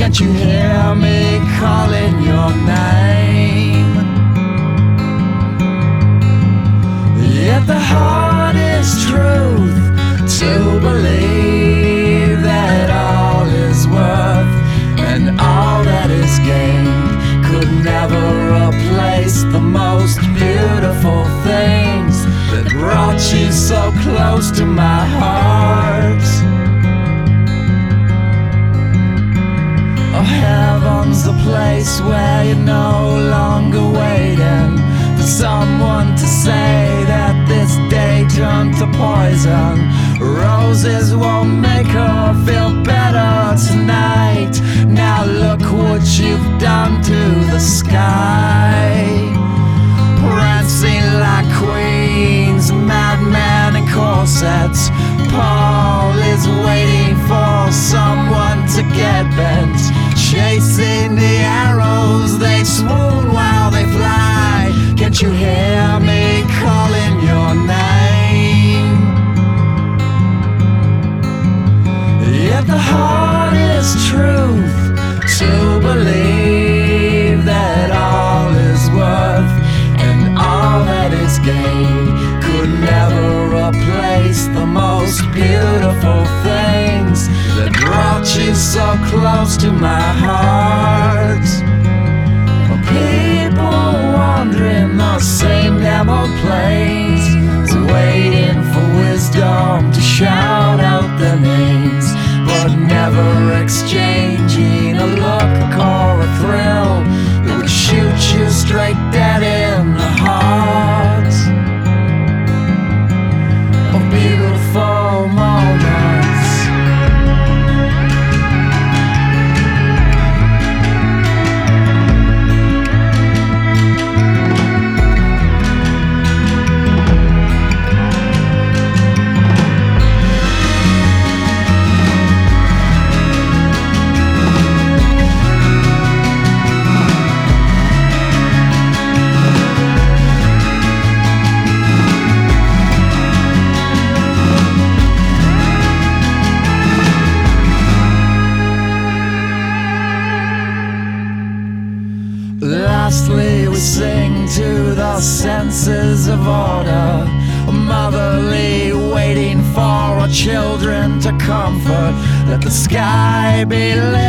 Can't you hear me calling your name? Yet the hardest truth to believe that all is worth and all that is gained could never replace the most beautiful things that brought you so close to my heart. Oh, heaven's the place where you're no longer waiting for someone to say that this day turned to poison. Roses won't make her feel better tonight. Now look what you've done to the sky. Prancing like queens, madmen in corsets. Paul is waiting for someone to get bent. Chasing the arrows, they swoon while they fly. Can't you hear me calling your name? Yet the hardest truth to believe that all is worth and all that is gained could never replace the most beautiful things that brought you so close to my heart. People wandering the same damn old place, waiting for wisdom to shout out their names, but never exchanging a look or a thrill that would shoot you straight dead in the heart. Of beautiful moments. Lastly, we sing to the senses of order, motherly, waiting for our children to comfort. Let the sky be lit